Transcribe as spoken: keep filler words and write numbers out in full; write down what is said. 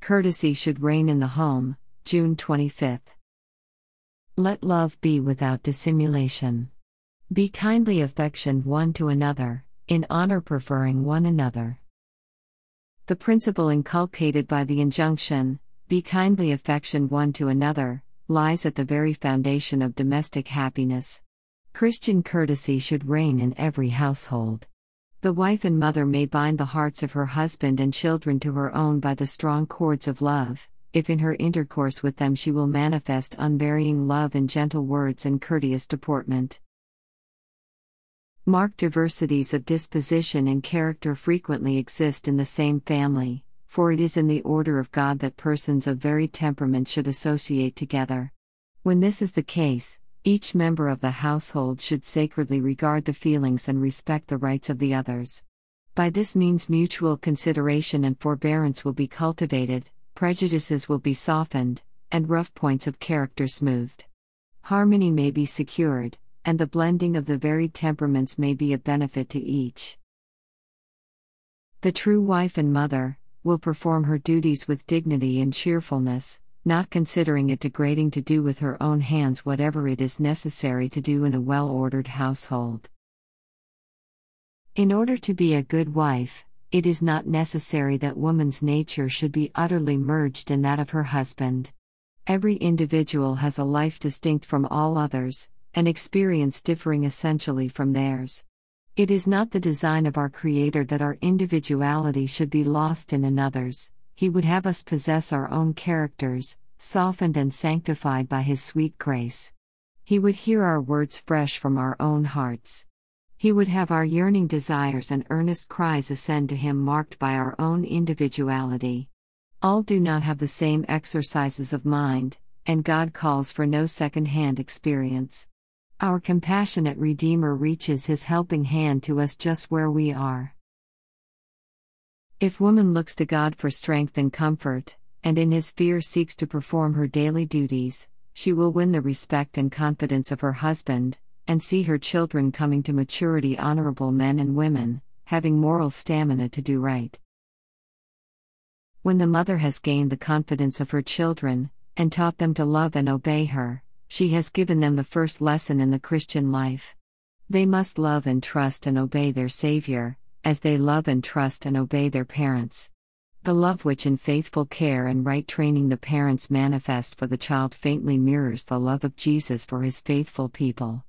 Courtesy should reign in the home, June twenty-fifth. Let love be without dissimulation. Be kindly affectioned one to another, in honor preferring one another. The principle inculcated by the injunction, be kindly affectioned one to another, lies at the very foundation of domestic happiness. Christian courtesy should reign in every household. The wife and mother may bind the hearts of her husband and children to her own by the strong cords of love, if in her intercourse with them she will manifest unvarying love in gentle words and courteous deportment. Marked diversities of disposition and character frequently exist in the same family, for it is in the order of God that persons of varied temperament should associate together. When this is the case, each member of the household should sacredly regard the feelings and respect the rights of the others. By this means mutual consideration and forbearance will be cultivated, prejudices will be softened, and rough points of character smoothed. Harmony may be secured, and the blending of the varied temperaments may be a benefit to each. The true wife and mother will perform her duties with dignity and cheerfulness, not considering it degrading to do with her own hands whatever it is necessary to do in a well-ordered household. In order to be a good wife, it is not necessary that woman's nature should be utterly merged in that of her husband. Every individual has a life distinct from all others, an experience differing essentially from theirs. It is not the design of our Creator that our individuality should be lost in another's. He would have us possess our own characters, softened and sanctified by His sweet grace. He would hear our words fresh from our own hearts. He would have our yearning desires and earnest cries ascend to Him marked by our own individuality. All do not have the same exercises of mind, and God calls for no second-hand experience. Our compassionate Redeemer reaches His helping hand to us just where we are. If woman looks to God for strength and comfort, and in His fear seeks to perform her daily duties, she will win the respect and confidence of her husband, and see her children coming to maturity honorable men and women, having moral stamina to do right. When the mother has gained the confidence of her children, and taught them to love and obey her, she has given them the first lesson in the Christian life. They must love and trust and obey their Savior, as they love and trust and obey their parents. The love which in faithful care and right training the parents manifest for the child faintly mirrors the love of Jesus for His faithful people.